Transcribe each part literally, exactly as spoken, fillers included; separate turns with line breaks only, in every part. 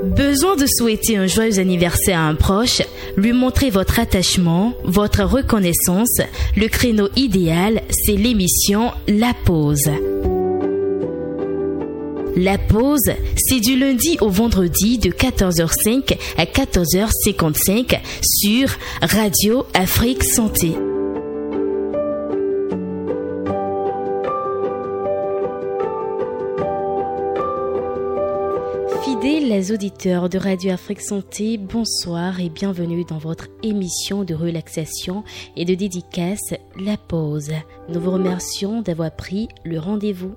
Besoin de souhaiter un joyeux anniversaire à un proche, lui montrer votre attachement, votre reconnaissance. Le créneau idéal, c'est l'émission La Pause. La Pause, c'est du lundi au vendredi de quatorze heures cinq à quatorze heures cinquante-cinq sur Radio Afrique Santé. Fidèles auditeurs de Radio Afrique Santé, bonsoir et bienvenue dans votre émission de relaxation et de dédicace La Pause. Nous vous remercions d'avoir pris le rendez-vous.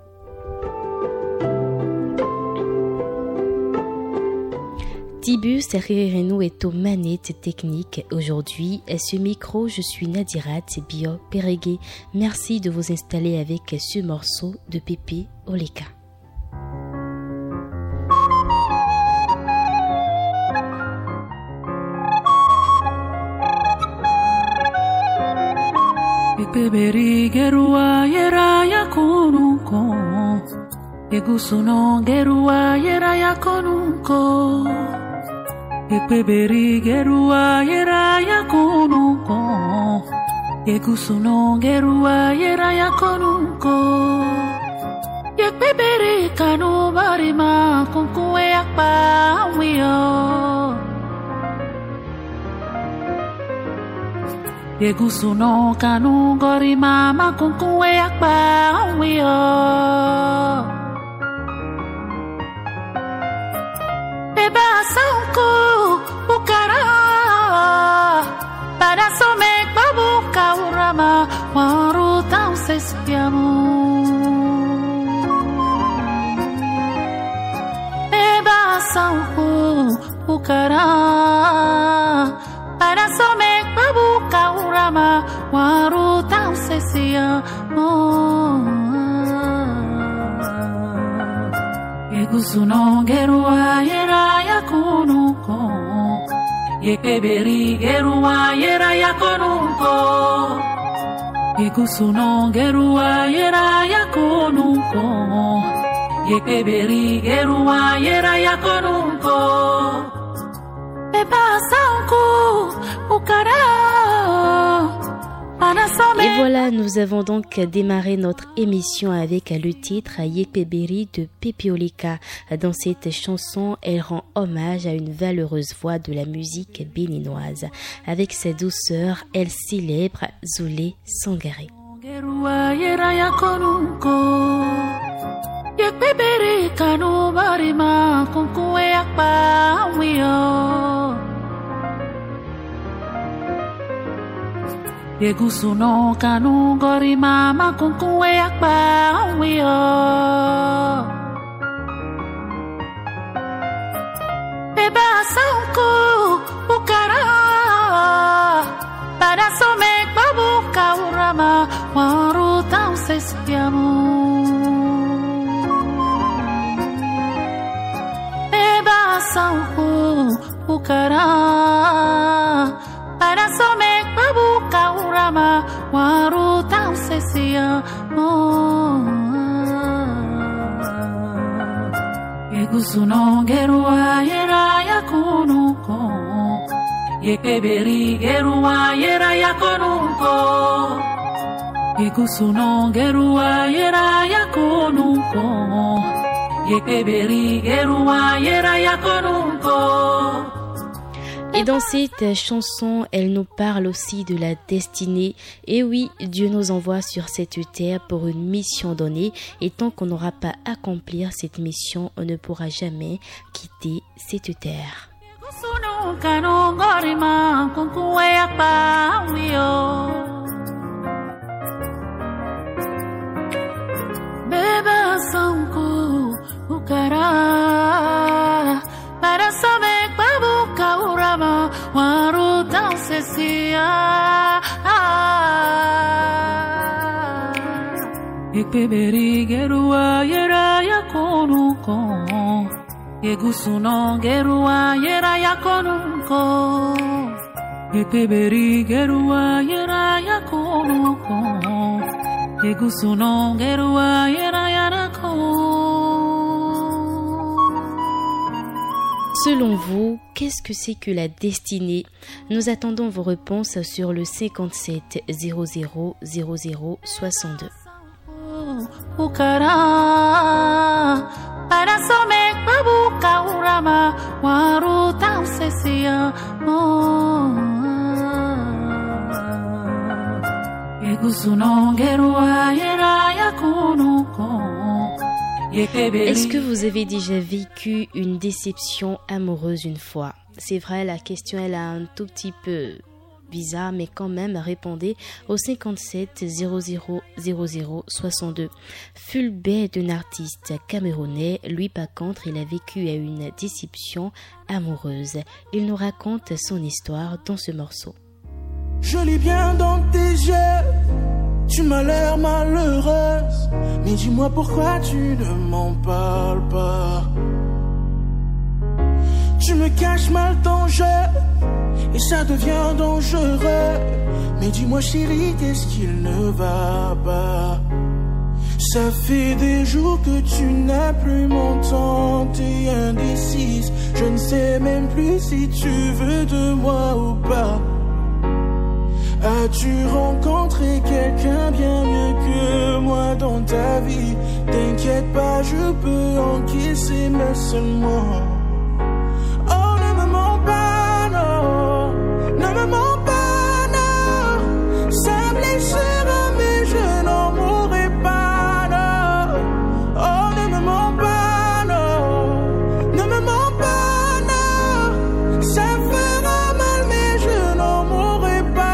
Tibus Rerenou est aux manettes techniques aujourd'hui. À ce micro, je suis Nadirat Bio Pérégué. Merci de vous installer avec ce morceau de Pépé Oleka.
Beri gerua yera ya konunko Egusuno gerua yera ya konunko Beri gerua yera ya konunko Egusuno gerua yera ya konunko Beri kanu barima kunkuwe akpa wiyo Yegusuno kanu gori mama kunkuwe akpa wiyo Beba sanku ukara Pada somek babuka urama Waru tau sesiamu Beba sanku ukara Pada somek babuka urama waru tau sesia mo Egusuno gerua yera ya konuko Yekeberi gerua yera ya konuko Egusuno gerua yera ya konuko Yekeberi gerua yera ya konuko
Et voilà, nous avons donc démarré notre émission avec le titre Yekeberi de Pépé Oleka. Dans cette chanson, elle rend hommage à une valeureuse voix de la musique béninoise. Avec sa douceur, elle célèbre Zoulé Sangaré.
Yekeberi kanu barima kunkuwe akpa wiyo Yegusuno kanu gori mama kunkuwe akpa wiyo Beba sanku ukara Pada somek babuka urama Waru tau sesiamu Sanku ukara Pada somek babuka urama Waru tau sesia mo Egusuno gerua yera ya konuko Yekeberi gerua yera ya konuko Egusuno gerua yera ya konuko
Et dans cette chanson, elle nous parle aussi de la destinée. Et oui, Dieu nous envoie sur cette terre pour une mission donnée. Et tant qu'on n'aura pas accompli cette mission, on ne pourra jamais quitter cette terre.
Beba sanku ukara Para samek babuka urama Waru tau sesia Yekeberi gerua yera ya konuko Yegusuno gerua yera ya konuko Yekeberi gerua yera ya konuko Yegusuno gerua yera ya ko
Selon vous, qu'est-ce que c'est que la destinée? Nous attendons vos réponses sur le cinquante-sept zéro zéro zéro zéro soixante-deux. Est-ce que vous avez déjà vécu une déception amoureuse une fois? C'est vrai, la question elle a un tout petit peu bizarre, mais quand même répondez au cinquante-sept zéro zéro zéro zéro soixante-deux. Fulbert est un artiste camerounais. Lui par contre, il a vécu une déception amoureuse. Il nous raconte son histoire dans ce morceau.
Je lis bien dans tes yeux, tu m'as l'air malheureuse, mais dis-moi pourquoi tu ne m'en parles pas. Tu me caches mal ton jeu, et ça devient dangereux, mais dis-moi chérie, qu'est-ce qu'il ne va pas? Ça fait des jours que tu n'as plus mon temps, t'es indécise, je ne sais même plus si tu veux de moi ou pas. As-tu rencontré quelqu'un bien mieux que moi dans ta vie? T'inquiète pas, je peux encaisser, mais seulement. Oh, ne me mens pas, non. Ne me mens pas, non. Ça blessera, mais je n'en mourrai pas, non. Oh, ne me mens pas, non. Ne me mens pas, non. Ça fera mal, mais je n'en mourrai pas.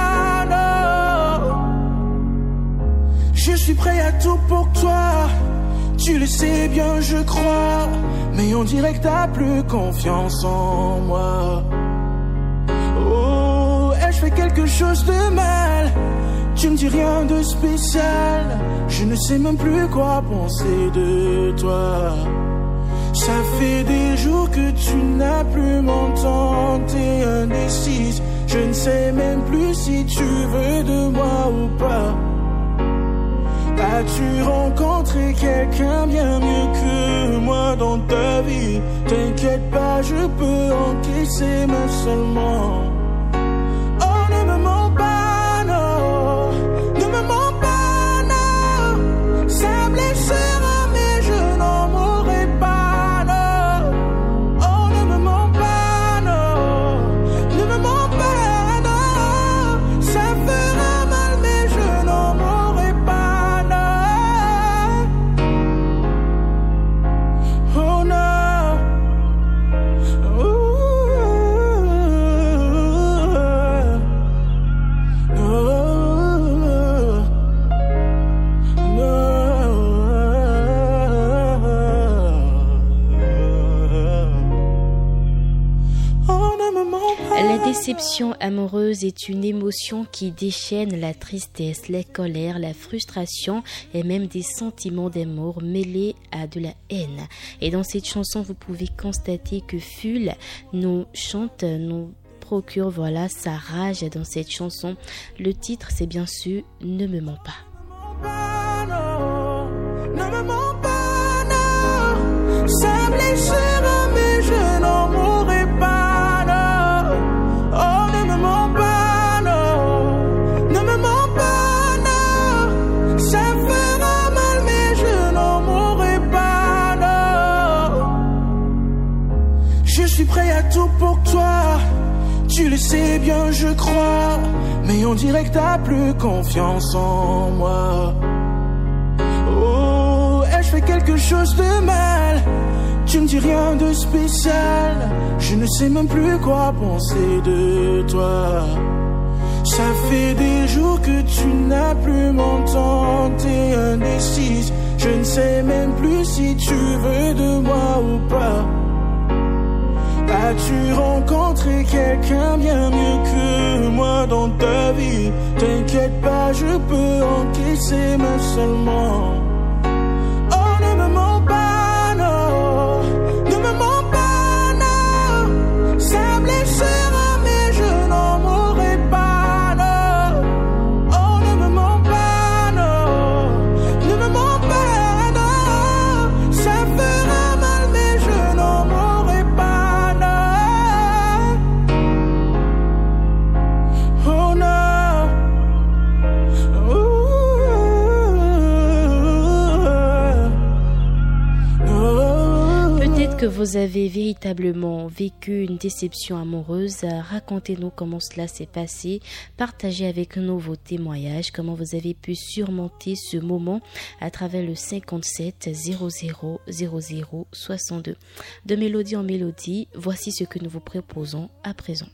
Je suis prêt à tout pour toi, tu le sais bien je crois, mais on dirait que t'as plus confiance en moi. Oh, ai-je fait quelque chose de mal? Tu me dis rien de spécial, je ne sais même plus quoi penser de toi. Ça fait des jours que tu n'as plus mon temps, t'es indécise, je ne sais même plus si tu veux de moi ou pas. As-tu rencontré quelqu'un bien mieux que moi dans ta vie? T'inquiète pas, je peux encaisser, mais seulement. Oh, ne me mens pas, non. Ne me mens pas, non. Ça blessera, mais je n'en mourrai pas, non. Oh, ne me mens pas, non. Ne me mens pas, non. Ça fera mal, mais je n'en mourrai pas.
La déception amoureuse est une émotion qui déchaîne la tristesse, la colère, la frustration et même des sentiments d'amour mêlés à de la haine. Et dans cette chanson, vous pouvez constater que Ful nous chante, nous procure voilà sa rage dans cette chanson. Le titre, c'est bien sûr Ne me mens pas.
Ne me mens pas, non. Ça blessera, mais je n'en mourrai pas. Prêt à tout pour toi, tu le sais bien je crois, mais on dirait que t'as plus confiance en moi. Oh, ai-je fait quelque chose de mal? Tu me dis rien de spécial, je ne sais même plus quoi penser de toi. Ça fait des jours que tu n'as plus mon temps, t'es indécise, je ne sais même plus si tu veux de moi ou pas. As-tu rencontré quelqu'un bien mieux que moi dans ta vie? T'inquiète pas, je peux encaisser, mais seulement. Oh, ne me mens pas, non. Ne me mens pas, non. Ça blessera, mais je n'en mourrai pas, non. Oh, ne me mens pas, non. Ne me mens pas, non. Ça fera mal, mais je n'en mourrai pas.
que vous avez véritablement vécu une déception amoureuse, racontez-nous comment cela s'est passé. Partagez avec nous vos témoignages, comment vous avez pu surmonter ce moment à travers le cinquante-sept zéro zéro zéro zéro soixante-deux. De mélodie en mélodie, voici ce que nous vous proposons à présent.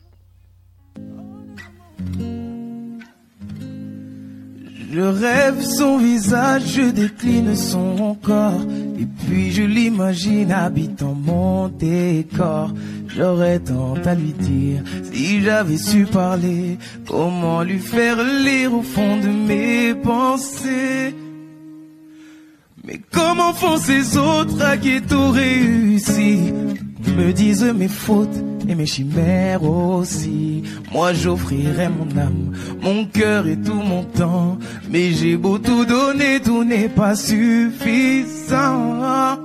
Je rêve son visage, je décline son corps, et puis je l'imagine habitant mon décor. J'aurais tant à lui dire, si j'avais su parler, comment lui faire lire au fond de mes pensées. Mais comment font ces autres à qui tout réussi, me disent mes fautes et mes chimères aussi. Moi j'offrirais mon âme, mon cœur et tout mon temps, mais j'ai beau tout donner, tout n'est pas suffisant.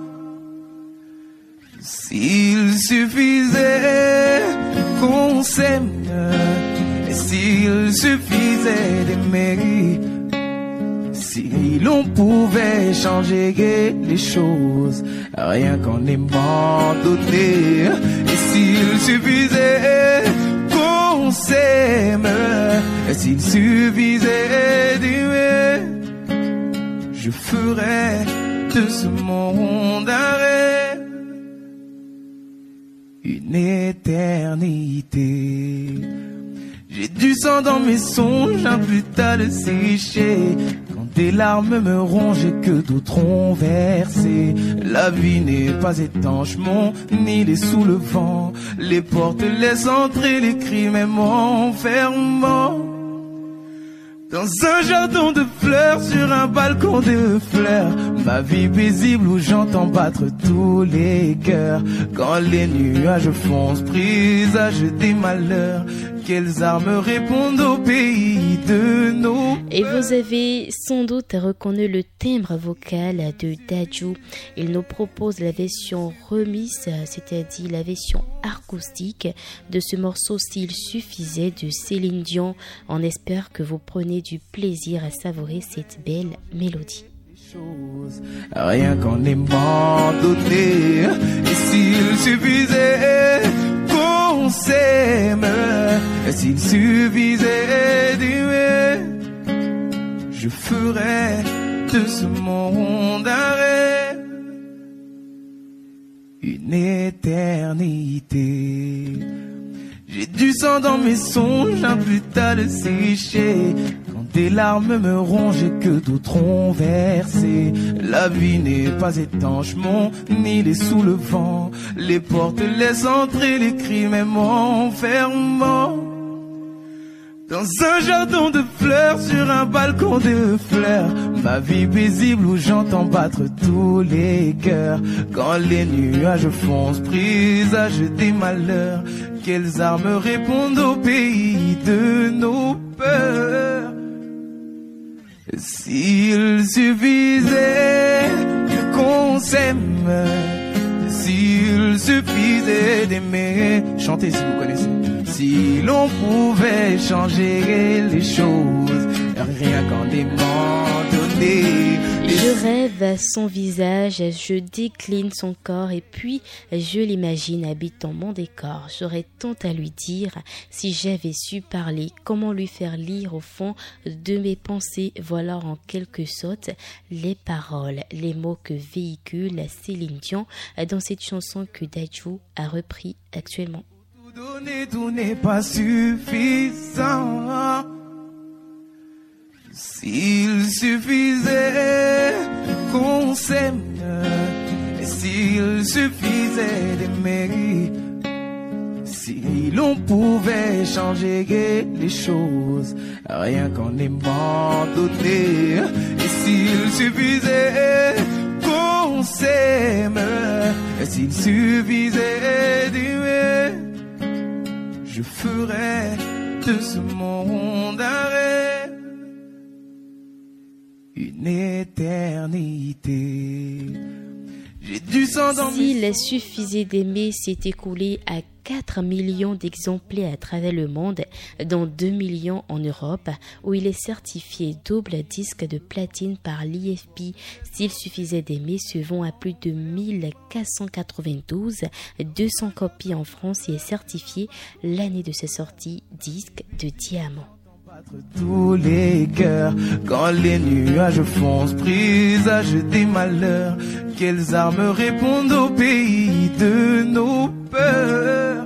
S'il suffisait qu'on s'aime, et s'il suffisait d'aimer, si l'on pouvait changer les choses, rien qu'en aimant donner. Et s'il suffisait qu'on s'aime, et s'il suffisait d'aimer, je ferais de ce monde un rêve, une éternité. J'ai du sang dans mes songes, un plus tard le sécher. Quand des larmes me rongent et que d'autres ont versé, la vie n'est pas étanche, mon nid est sous le vent. Les portes laissent entrer les cris même en fermant. Dans un jardin de fleurs, sur un balcon de fleurs, ma vie paisible où j'entends battre tous les cœurs. Quand les nuages foncent, présage des malheurs, quelles armes répondent au pays de nos...
Et vous avez sans doute reconnu le timbre vocal de Dadju. Il nous propose la version remix, c'est-à-dire la version acoustique de ce morceau S'il suffisait de Céline Dion. On espère que vous prenez du plaisir à savourer cette belle mélodie.
Rien qu'en aimant donner, et s'il suffisait qu'on s'aime, et s'il suffisait d'aimer, je ferais de ce monde un rêve, une éternité. J'ai du sang dans mes songes, un plus tard le sécher. Quand des larmes me rongent et que d'autres ont versé, la vie n'est pas étanche, mon nid est sous le vent. Les portes laissent entrer les cris même en fermant. Dans un jardin de fleurs, sur un balcon de fleurs, ma vie paisible où j'entends battre tous les cœurs. Quand les nuages foncent, présage des malheurs, quelles armes répondent au pays de nos peurs. S'il suffisait qu'on s'aime, s'il suffisait d'aimer, chantez si vous connaissez. Si l'on pouvait changer les choses, rien qu'en aimant donner.
Je rêve son visage, je décline son corps et puis je l'imagine habitant mon décor. J'aurais tant à lui dire si j'avais su parler, comment lui faire lire au fond de mes pensées. Voilà en quelque sorte les paroles, les mots que véhicule Céline Dion dans cette chanson que Dadju a repris actuellement.
Donner, tout n'est pas suffisant. S'il suffisait qu'on s'aime, et s'il suffisait d'aimer, si l'on pouvait changer les choses, rien qu'en aimant donner, et s'il suffisait qu'on s'aime, et s'il suffisait d'aimer, je ferais de ce monde un rêve, une éternité. J'ai du sang dans mes...
S'il suffisait d'aimer s'est écoulé à quatre millions d'exemplaires à travers le monde, dont deux millions en Europe, où il est certifié double disque de platine par l'I F P. S'il suffisait d'aimer se vend à plus de mille quatre cent quatre-vingt-douze, deux cents copies en France et est certifié l'année de sa sortie disque de diamant.
Tous les cœurs, quand les nuages foncent, présage des malheurs, quelles armes répondent au pays de nos peurs?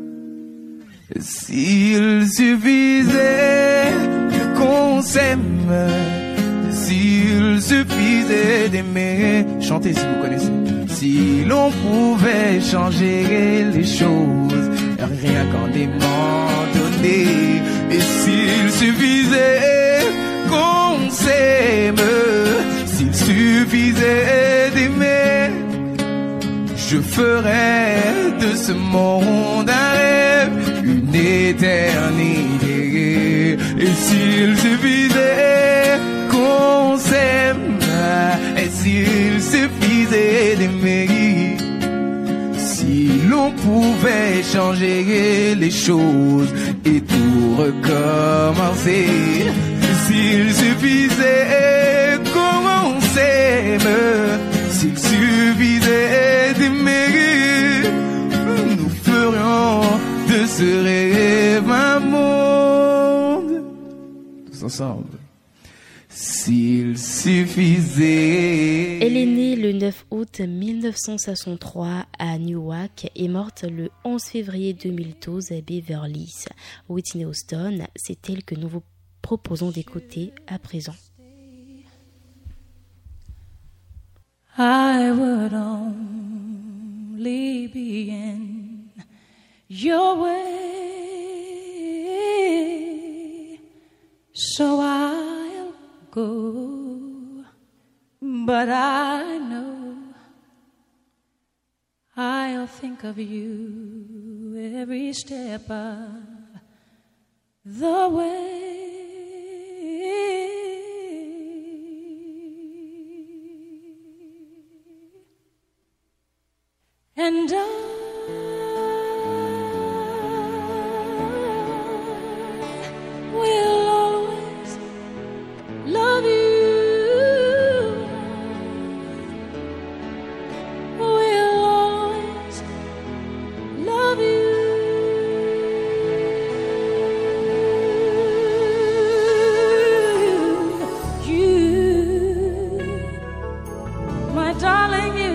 S'il suffisait qu'on s'aime, s'il suffisait d'aimer, chantez si vous connaissez, si l'on pouvait changer les choses, rien qu'en aimant donner. Et s'il suffisait qu'on s'aime, s'il suffisait d'aimer, je ferais de ce monde un rêve, une éternité. Et s'il suffisait qu'on s'aime, et s'il suffisait d'aimer, si l'on pouvait changer les choses et tout recommencer, s'il suffisait qu'on s'aime, s'il suffisait d'aimer, nous ferions de ce rêve un monde. Tous ensemble. S'il suffisait.
Elle est née le neuf août mille neuf cent soixante-trois à Newark et morte le onze février deux mille douze à Beverly Hills. Whitney Houston, c'est elle que nous vous proposons d'écouter à présent.
I would only be in your way, so I'll go, but I know I'll think of you every step of the way. And I will always love you, will always love you. You, my darling, you.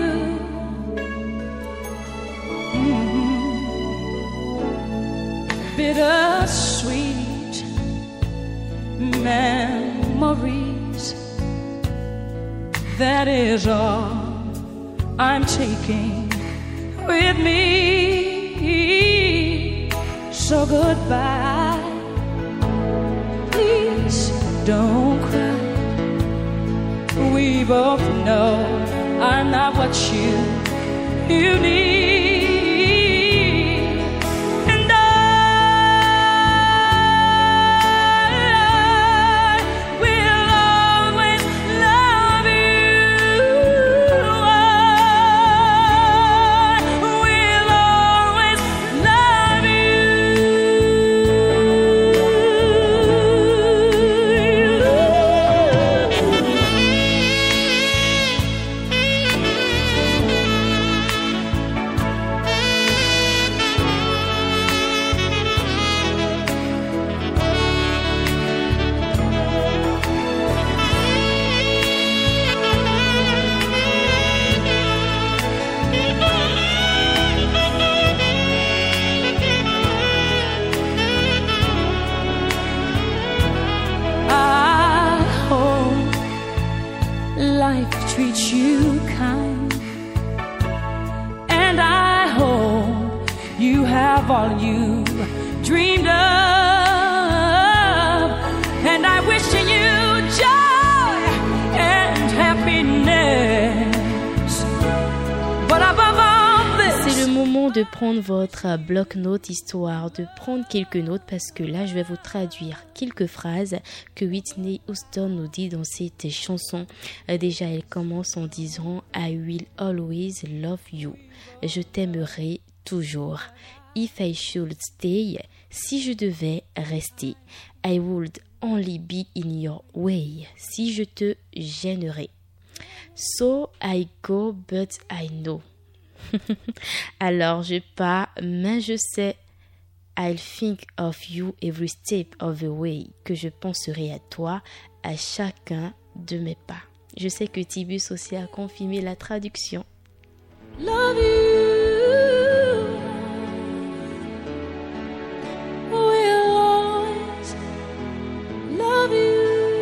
Bittersweet memories, that is all I'm taking with me. So goodbye, please don't cry. We both know I'm not what you, you need. Treat you kind, and I hope you have all you dreamed of, and I wish you joy and happiness, but above all this,
c'est le moment temps de prendre votre bloc-notes histoire de prendre quelques notes parce que là je vais vous traduire quelques phrases que Whitney Houston nous dit dans cette chanson. Déjà elle commence en disant I will always love you. Je t'aimerai toujours. If I should stay, si je devais rester. I would only be in your way, si je te gênerais. So I go but I know. Alors je pars, mais je sais. I'll think of you every step of the way, que je penserai à toi à chacun de mes pas. Je sais que Tibus aussi a confirmé la traduction.
Love you, we'll always love you.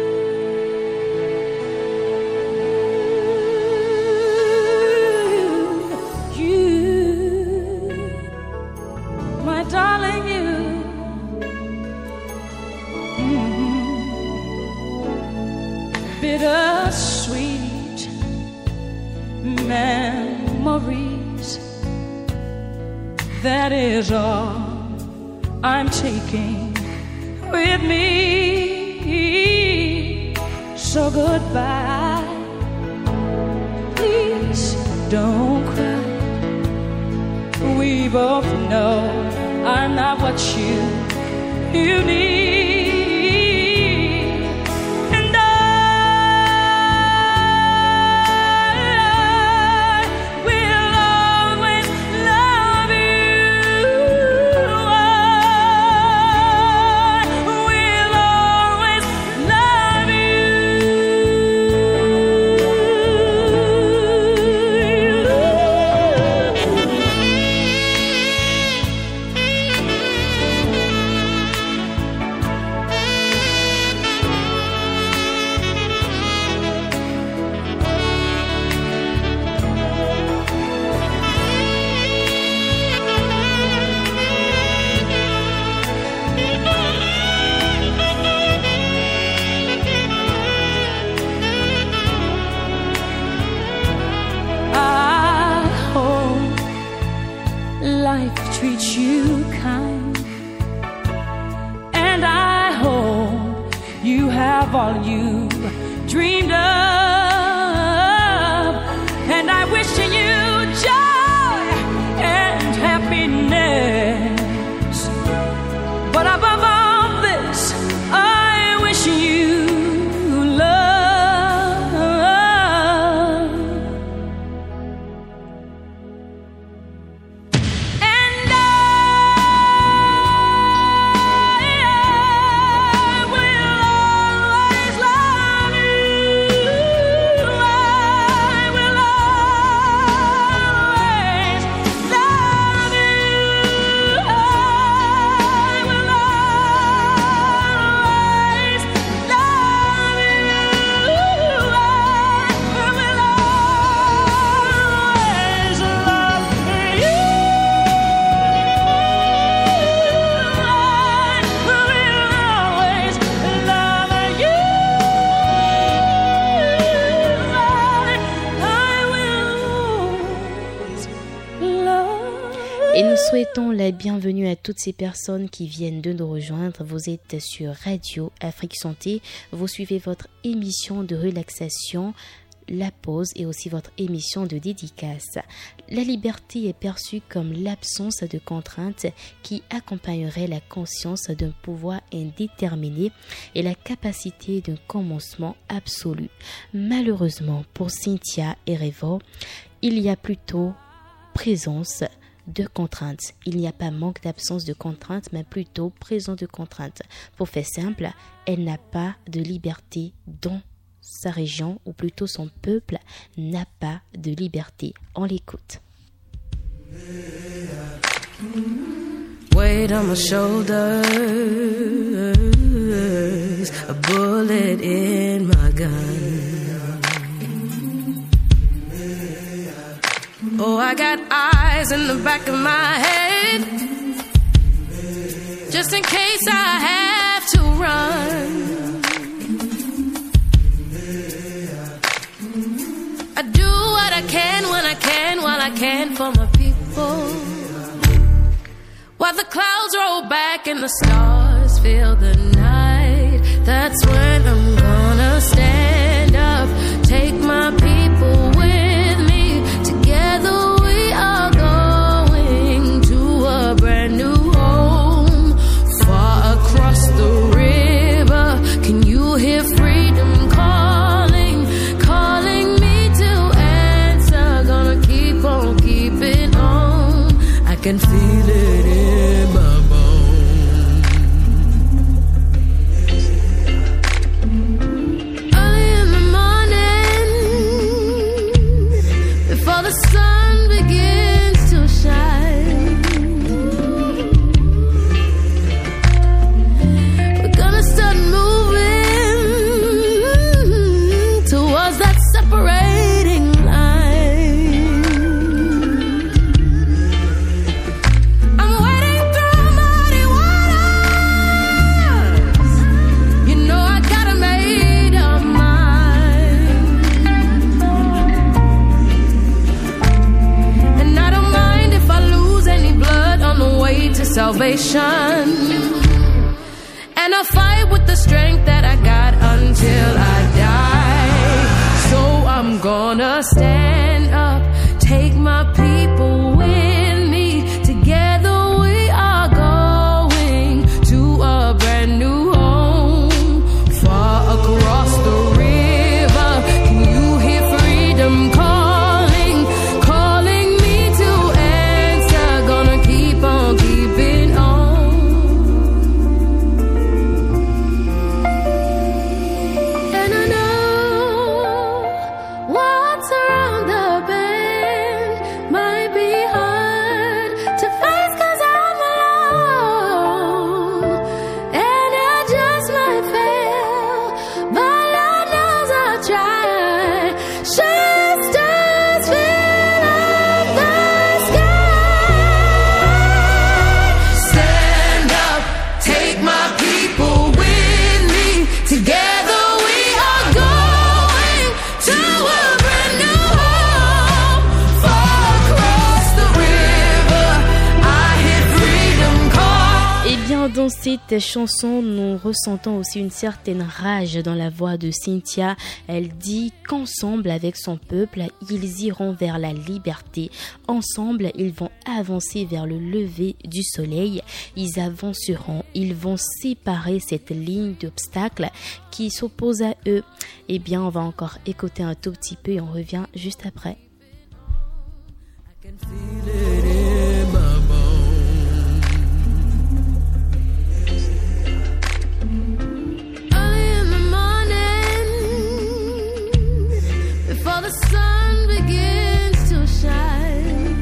Darling, you, mm-hmm. Bittersweet memories. That is all I'm taking with me. So goodbye. Please don't cry. We both know I'm not what you, you need. And I will always love you. I will always love treat you kind, and I hope you have all you dreamed of, and I wish you joy and happiness, but above all this I wish you
Et nous souhaitons la bienvenue à toutes ces personnes qui viennent de nous rejoindre. Vous êtes sur Radio Afrique Santé. Vous suivez votre émission de relaxation, La Pause, et aussi votre émission de dédicace. La liberté est perçue comme l'absence de contraintes qui accompagnerait la conscience d'un pouvoir indéterminé et la capacité d'un commencement absolu. Malheureusement, pour Cynthia et Revo, il y a plutôt présence de contraintes. Il n'y a pas manque d'absence de contraintes, mais plutôt présence de contraintes. Pour faire simple, elle n'a pas de liberté dans sa région, ou plutôt son peuple n'a pas de liberté. On l'écoute.
Weight on my shoulders, a bullet in my gun. Oh, I got eyes in the back of my head, just in case I have to run. I do what I can when I can, while I can for my people. black and the stars fill the night. That's when I'm gonna stand up, take my people with me. Together we are going to a brand new home, far across the river. Can you hear freedom calling, calling me to answer? Gonna keep on keeping on. I can feel it in my bones. Early in the morning, before the sun begins to shine, we're gonna start moving towards that separating line. I'm wading through muddy waters. You know I got a made up mind, and I don't mind if I lose any blood on the way to salvation. And I'll fight with the strength that I got until I die. So I'm gonna stand up, take my people with me. Together we are going to a brand new home, far across the river. Can you hear freedom calling, calling me to answer? Gonna keep on keeping on. And I know what's around the bend might be hard to face 'cause I'm alone, and I just might fail, but Lord knows I'll try. Shine stars fill up the sky. Stand up, take my people with me. Together we are going to a brand new home, far across the river. I hear freedom call.
Eh bien, dans cette chanson, nous ressentons aussi une certaine rage dans la voix de Cynthia. Elle dit qu'ensemble, avec son peuple, ils iront vers la liberté. Ensemble, ils vont avancer vers le lever du soleil. Ils avanceront, ils vont séparer cette ligne d'obstacles qui s'oppose à eux. Eh bien, on va encore écouter un tout petit peu et on revient juste après.
I can feel it in my bones. Early in the morning, before the sun begins to shine,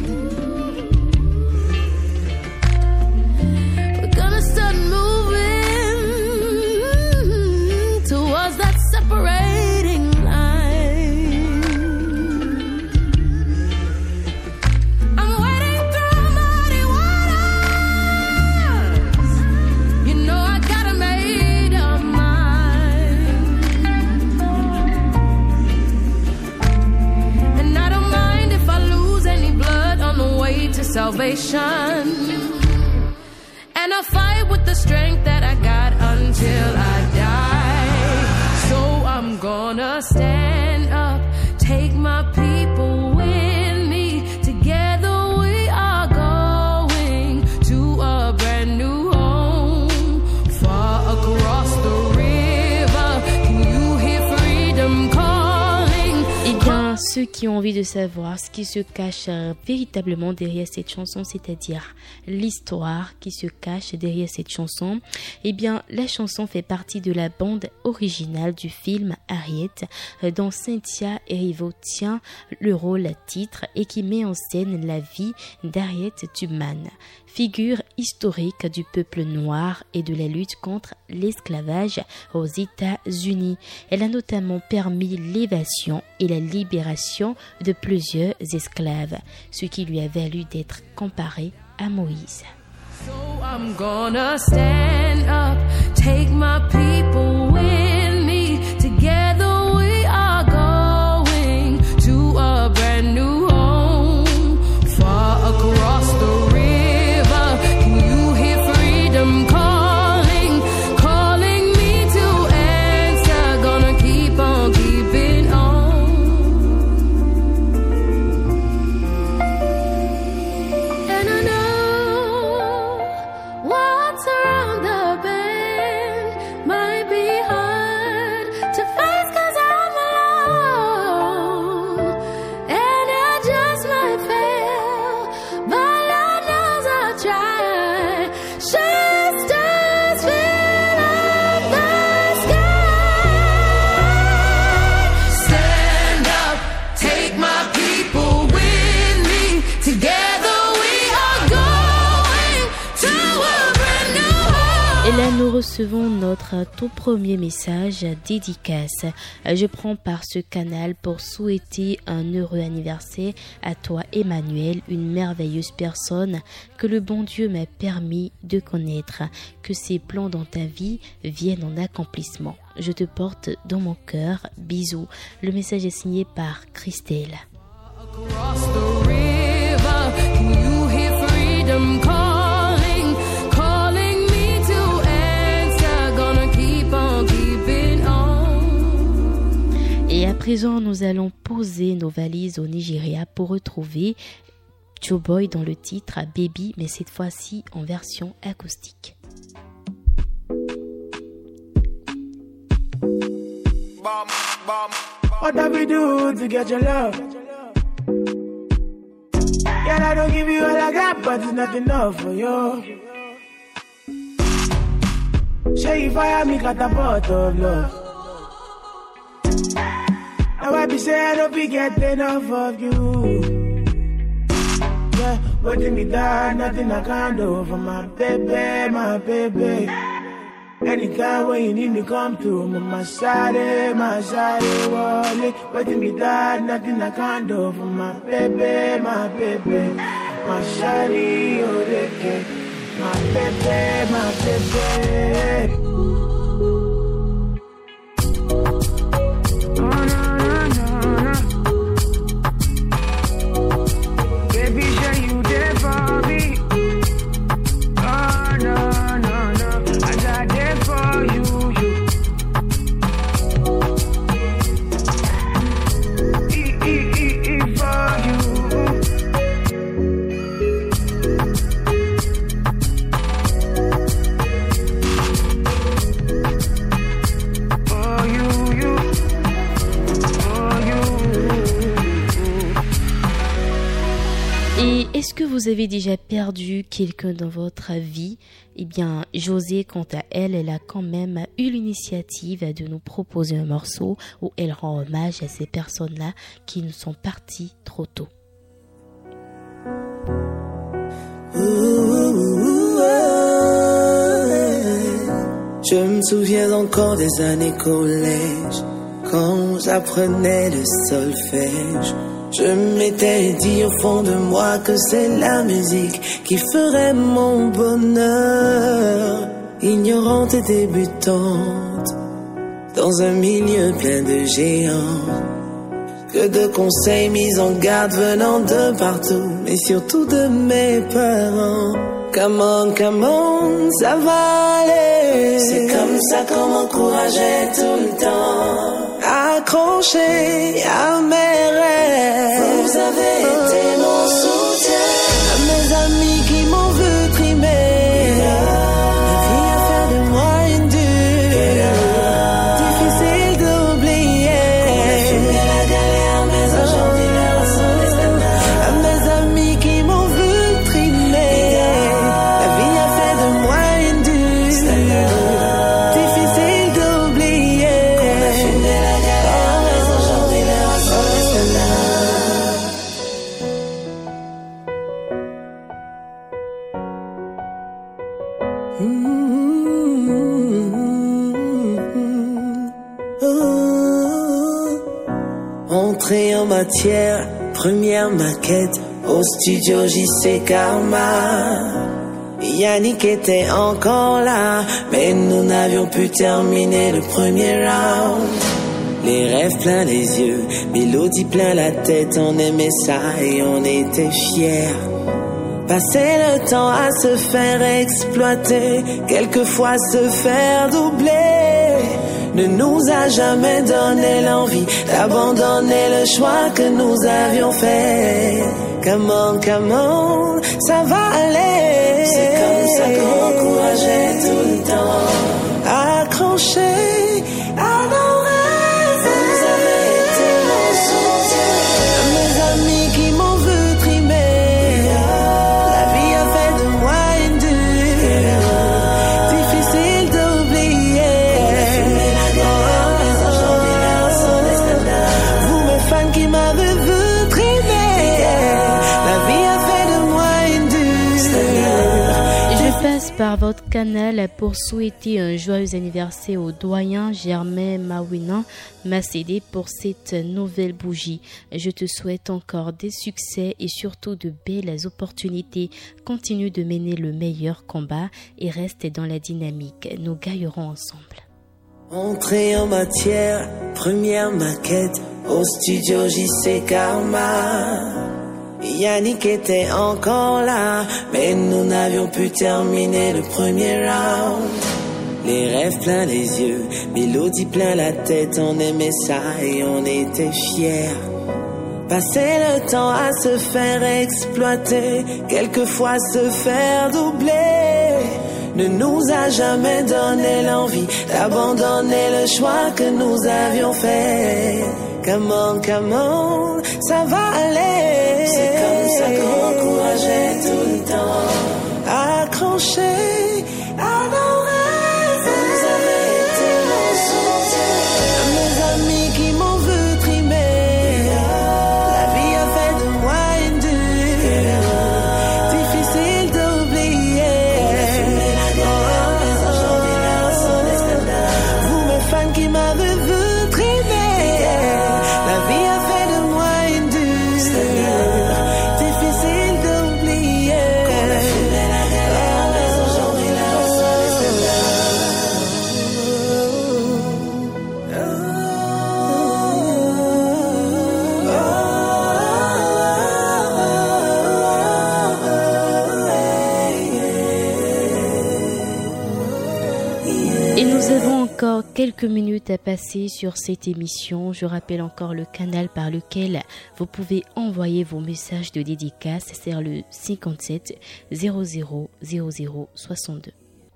we're gonna start moving towards that separating line. I'm wading through muddy waters. You know I got a made up mind, and I don't mind if I lose any blood on the way to salvation. And I'll fight with the strength that I got until I die. So I'm gonna stand up, take my people with me. Together we are going to a brand new home, far across the river. Can you hear freedom calling?
Eh bien, ceux qui ont envie de savoir ce qui se cache euh, véritablement derrière cette chanson, c'est-à-dire l'histoire qui se cache derrière cette chanson, eh bien, la chanson fait partie de la bande originale du film Harriet, euh, dont Cynthia Erivo tient le rôle titre et qui met en scène la vie d'Harriet Tubman, figure historique du peuple noir et de la lutte contre l'esclavage aux États-Unis. Elle a notamment permis l'évasion et la libération de plusieurs esclaves, ce qui lui a valu d'être comparée à Moïse.
So I'm gonna stand up, take my people with me. Together we are going to a brand new home, far across the river. Can you hear freedom?
Et là, nous recevons notre tout premier message dédicace. Je prends par ce canal pour souhaiter un heureux anniversaire à toi, Emmanuel, une merveilleuse personne que le bon Dieu m'a permis de connaître. Que ses plans dans ta vie viennent en accomplissement. Je te porte dans mon cœur. Bisous. Le message est signé par Christelle.
Across the river, can you hear freedom calling, calling me to answer, gonna keep on keeping on.
Et à présent, nous allons poser nos valises au Nigeria pour retrouver Joe Boy dans le titre Baby, mais cette fois-ci en version acoustique.
What have we do to get your love? Girl, I don't give you all I got, but it's not enough for you. Say you fire me, got a pot of love. Now I be say I don't be get enough of you. Yeah, but in me that nothing I can do for my baby, my baby. Anytime when you need me come through, my side, my side, wallet. But in me that nothing I can do for my baby, my baby. My shawty, oh, they can. My baby, my baby. Oh, no, no, no, no. Baby, sure you there for me. Oh, no, no, no. I got there for you, you. E, e, e, e for you. For you, you. For you.
Et est-ce que vous avez déjà perdu quelqu'un dans votre vie? Eh bien, José, quant à elle, elle a quand même eu l'initiative de nous proposer un morceau où elle rend hommage à ces personnes-là qui nous sont parties trop tôt.
Je me souviens encore des années collège, quand j'apprenais le solfège. Je m'étais dit au fond de moi que c'est la musique qui ferait mon bonheur. Ignorante et débutante, dans un milieu plein de géants. Que de conseils mis en garde venant de partout, mais surtout de mes parents. Come on, come on, ça va aller. C'est comme ça qu'on m'encourageait tout le temps. Accroché à mes rêves. Vous avez été mon soutien. À mes amis qui m'ont vu trimer. La vie a fait de moi une dure. Difficile d'oublier. On a fumé la galère, mais aujourd'hui leur sont les standards. À mes amis qui m'ont vu trimer. La vie a fait de moi une dure. Difficile d'oublier. On a fumé la galère, mais aujourd'hui leur sont les standards. Entrée en matière, première maquette au studio J C Karma. Yannick était encore là, mais nous n'avions pu terminer le premier round. Les rêves plein les yeux, mélodie plein la tête, on aimait ça et on était fiers. Passer le temps à se faire exploiter, quelquefois se faire doubler, ne nous a jamais donné l'envie d'abandonner le choix que nous avions fait. Come on, come on, ça va aller. C'est comme ça qu'on encourageait tout le temps. Accroché à nos rêves. Vous avez été mon soutien. Mes amis qui m'ont vu trimer. La vie a fait de moi une dure. Difficile d'oublier. Vous mes fans qui m'avez vu trimer. La vie a fait de moi une dure.
par votre canal pour souhaiter un joyeux anniversaire au doyen Germain Mawina Macédé pour cette nouvelle bougie. Je te souhaite encore des succès et surtout de belles opportunités. Continue de mener le meilleur combat et reste dans la dynamique. Nous gagnerons ensemble.
Entrée en matière, première maquette au studio J C Karma. Yannick était encore là, mais nous n'avions pu terminer le premier round. Les rêves plein les yeux, mélodie plein la tête, on aimait ça et on était fiers. Passer le temps à se faire exploiter, quelquefois se faire doubler, ne nous a jamais donné l'envie d'abandonner le choix que nous avions fait. Come on, come on, ça va aller. C'est comme ça qu'on encourageait tout le temps. Accroché à nos rêves. Vous avez été mon soutien. Mes amis qui m'ont vu trimer. La vie a fait de moi une dure. Difficile d'oublier. Vous mes fans qui m'avez vu trimer.
Encore quelques minutes à passer sur cette émission. Je rappelle encore le canal par lequel vous pouvez envoyer vos messages de dédicace. C'est le cinquante-sept zéro zéro zéro zéro soixante-deux.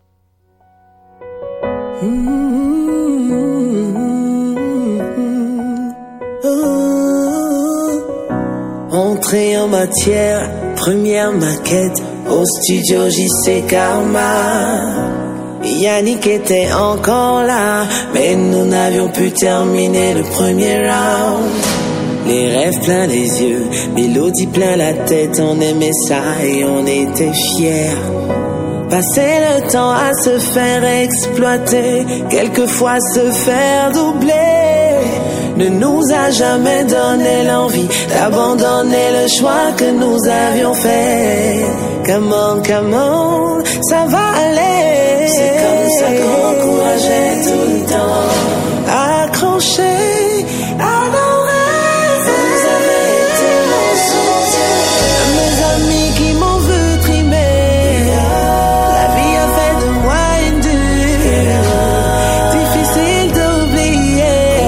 Entrée en matière, première maquette au studio J C Karma. Yannick était encore là, mais nous n'avions pu terminer le premier round. Les rêves plein les yeux, mélodie plein la tête, on aimait ça et on était fiers. Passer le temps à se faire exploiter, quelquefois se faire doubler, ne nous a jamais donné l'envie d'abandonner le choix que nous avions fait. Come on, come on, ça va aller. C'est comme ça qu'on encourageait tout le temps. Accroché à nos rêves. Vous avez été mon soutien. Mes amis qui m'ont vu trimer. La vie a fait de moi une dure. Difficile d'oublier.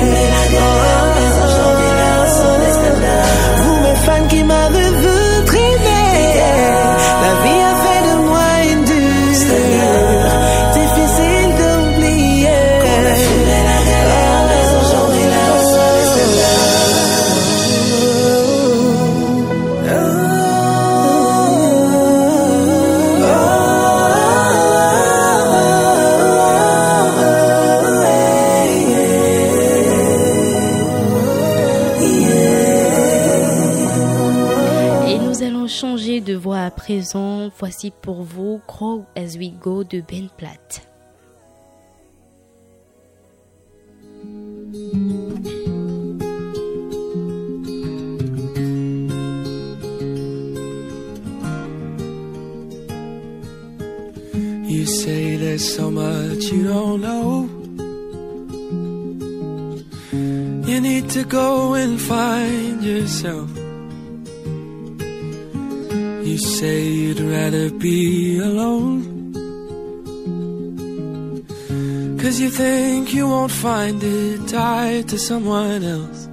Vous mes fans qui m'avez vu trimer. La vie a fait de moi une dure.
De voix à présent, voici pour vous Grow As We Go de Ben Platt.
You say there's so much you don't know. You need to go and find yourself. You say you'd rather be alone, 'cause you think you won't find it tied to someone else.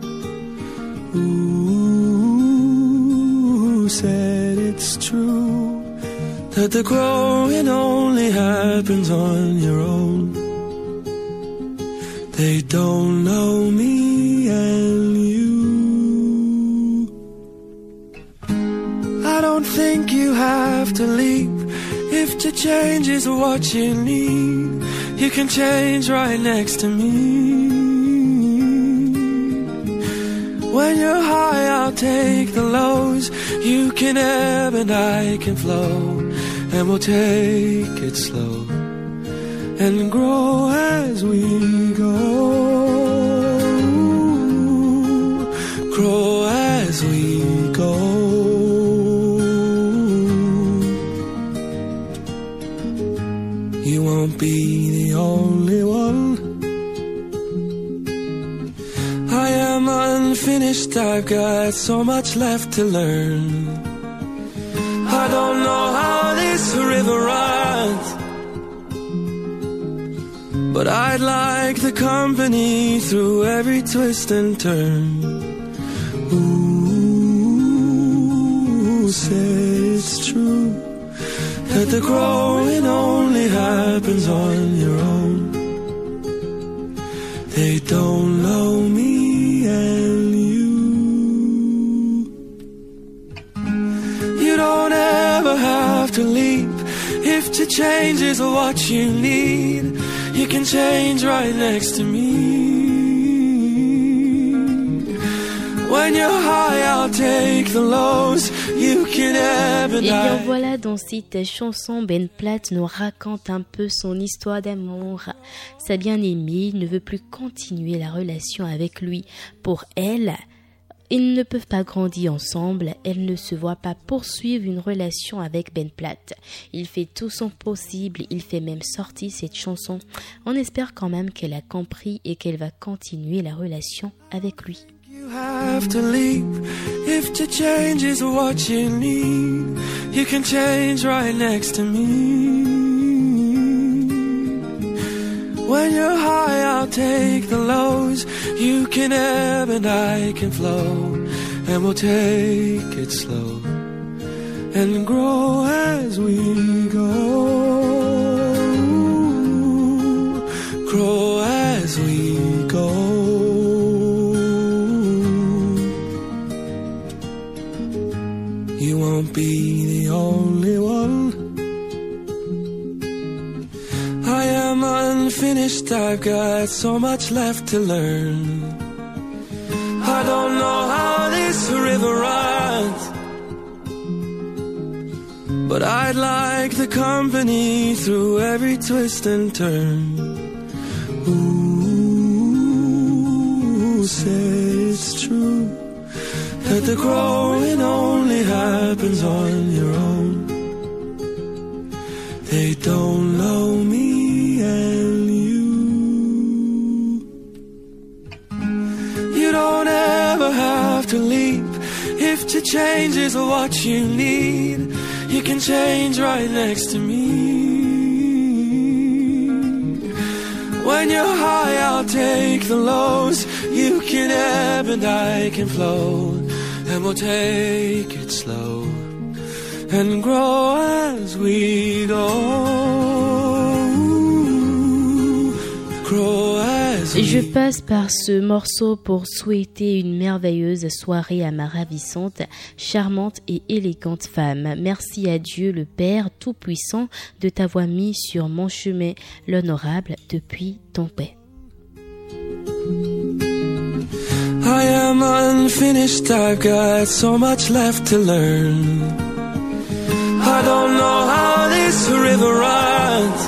Ooh, said it's true that the growing only happens on your own. They don't know me and you. I don't think you have to leap if to change is what you need. You can change right next to me. When you're high, I'll take the lows. You can ebb and I can flow. and we'll take it slow and grow as we go, grow as we go. You won't be the only one. I am unfinished, I've got so much left to learn. I don't know how this river runs, but I'd like the company through every twist and turn. Ooh, say it's true that the growing only happens on your own. They don't know me and you. You don't ever have to leap if to change is what you need. You can change right next to me. When you're high, I'll take the lows. You can ebb and
Et bien
I.
voilà, dans cette chanson, Ben Platt nous raconte un peu son histoire d'amour. Sa bien-aimée ne veut plus continuer la relation avec lui. Pour elle, ils ne peuvent pas grandir ensemble. Elle ne se voit pas poursuivre une relation avec Ben Platt. Il fait tout son possible. Il fait même sortir cette chanson. On espère quand même qu'elle a compris et qu'elle va continuer la relation avec lui.
You have to leave if to change is what you need. You can change right next to me. When you're high, I'll take the lows. You can ebb and I can flow, and we'll take it slow and grow as we go, grow as we go. You won't be the only one. I am unfinished, I've got so much left to learn. I don't know how this river runs, but I'd like the company through every twist and turn. Ooh, say it's true that the growing only happens on your own. They don't know me and you. You don't ever have to leap if to change is what you need. You can change right next to me. When you're high, I'll take the lows. You can ebb and I can flow, and we'll take it slow and grow as we go, grow as we go.
Je passe par ce morceau pour souhaiter une merveilleuse soirée à ma ravissante, charmante et élégante femme. Merci à Dieu le Père Tout-Puissant de t'avoir mis sur mon chemin, l'honorable depuis ton père.
I am unfinished, I've got so much left to learn. I don't know how this river runs,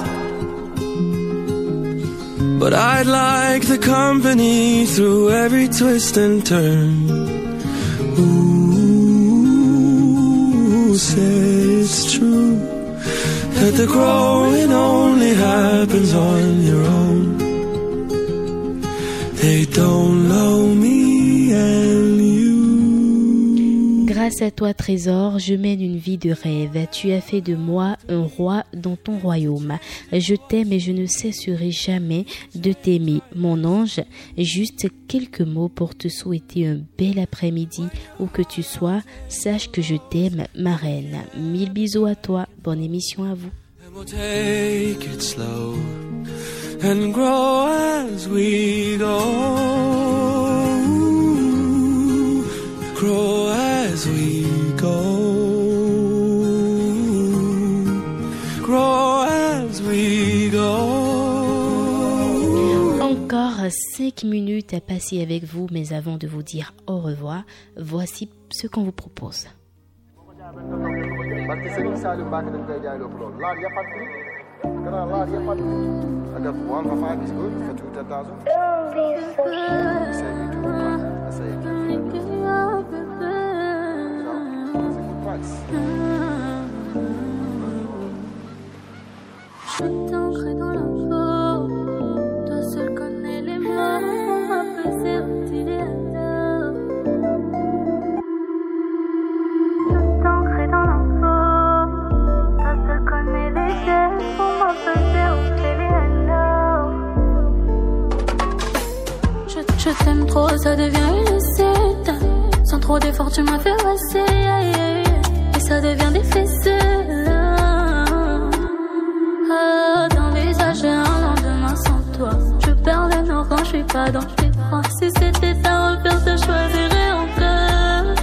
but I'd like the company through every twist and turn. Ooh, say it's true that the growing only happens on your own. They don't know me and you.
Grâce à toi, trésor, je mène une vie de rêve. Tu as fait de moi un roi dans ton royaume. Je t'aime et je ne cesserai jamais de t'aimer, mon ange. Juste quelques mots pour te souhaiter un bel après-midi où que tu sois. Sache que je t'aime, ma reine. Mille bisous à toi. Bonne émission à vous.
And we'll take it slow and grow as we go, grow as we go, grow as we go.
Encore cinq minutes à passer avec vous, mais avant de vous dire au revoir, voici ce qu'on vous propose.
parce que Serigne Saliou Mbacké dañ koy jaay loolu loolu laal y a pas de prix grand laal y a pas de prix I got one for five is good for two ten thousand say me two I say it so it's a good price.
Je t'ancre dans la peau, toi seul connais les mots, on m'a pesé au idéal. Je t'ancre dans la peau, toi seul connais les gestes, on m'a pesé au idéal. Je, je t'aime trop, ça devient une recette. Sans trop d'efforts, tu m'as fait passer, et ça devient des fessées. Dans le visage, j'ai un lendemain sans toi. Je perds le nord quand je suis pas dans tes bras. Si c'était à refaire, je choisirais encore.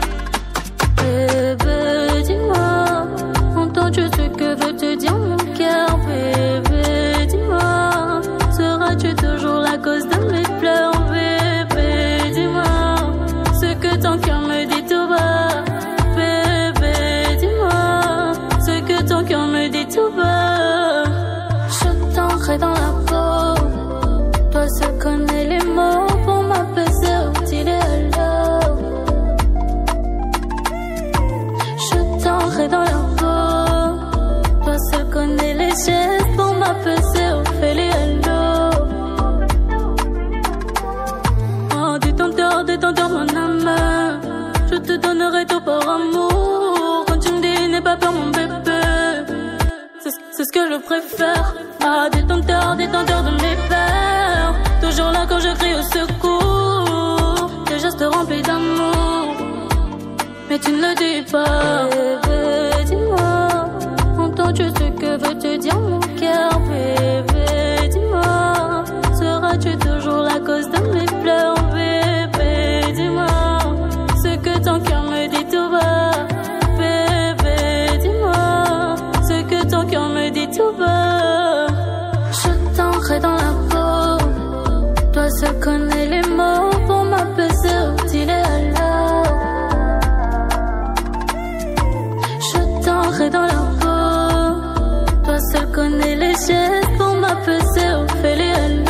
Bébé, dis-moi, entends-tu ce que veut te dire mon cœur? Bébé, dis-moi, seras-tu toujours la cause de mes pleurs? Bébé, dis-moi, ce que ton cœur me dit tout bas. Bébé, dis-moi, ce que ton cœur me dit tout bas. Dans la peau, toi seul connais les mots pour m'apaiser au idéal. Je t'entrerai dans la peau, toi seul connais les gestes pour m'apaiser au filial. Oh, détenteur, détenteur mon âme, je te donnerai tout par amour. Quand tu me dis n'aie pas peur mon bébé, c'est ce que je préfère. Ah, détenteur, détenteur de mes peurs. Toujours là quand je crie au secours. Tes gestes remplis d'amour, mais tu ne le dis pas. Bébé, dis-moi, entends-tu ce que veut te dire mon cœur? Bébé, dis-moi, seras-tu toujours la cause de mes pleurs? Bébé, dis-moi, ce que ton cœur me dit tout bas. Bébé, dis-moi, ce que ton cœur me dit tout bas. Dans la peau, toi seul connais les mots pour m'apaiser au idéal. Je t'entrerai dans la peau, toi seul connais les gestes pour m'apaiser au filial.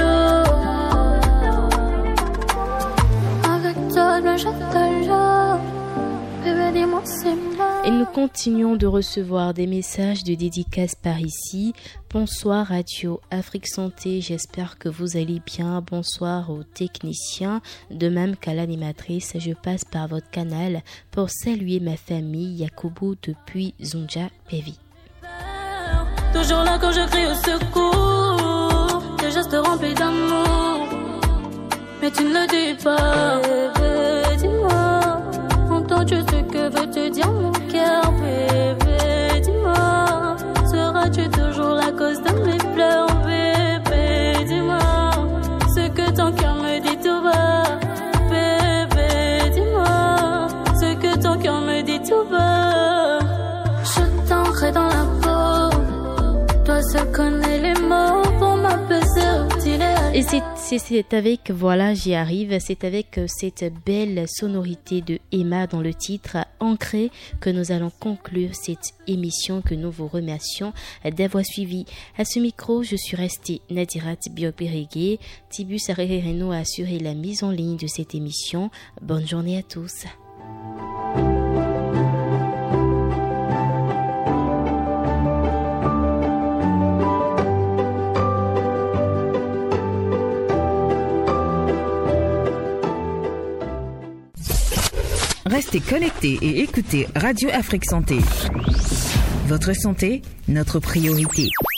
Avec toi, je t'adore, bébé, dis-moi c'est moi.
Et nous continuons de recevoir des messages de dédicaces par ici. Bonsoir Radio Afrique Santé, j'espère que vous allez bien. Bonsoir aux techniciens, de même qu'à l'animatrice. Je passe par votre canal pour saluer ma famille Yakubu depuis Zunja Pevi.
Toujours là quand je crie au secours, tes gestes remplis d'amour, mais tu ne le dis pas. Bébé, dis-moi, entends-tu ce que veut te dire mon cœur? Bébé, dis-moi, seras-tu toujours la cause de mes pleurs? Bébé, dis-moi, ce que ton cœur me dit tout bas. Bébé, dis-moi, ce que ton cœur me dit tout bas. Je t'entrerai dans la peau, toi seul connais les mots pour m'apaiser au idéal.
Et c'est, c'est, c'est avec, voilà, j'y arrive, c'est avec cette belle sonorité de Emma dans le titre Ancré que nous allons conclure cette émission, que nous vous remercions d'avoir suivi. À ce micro, je suis restée Nadirat Biopérigué. Tibus Arereno a assuré la mise en ligne de cette émission. Bonne journée à tous.
Restez connectés et écoutez Radio Afrique Santé. Votre santé, notre priorité.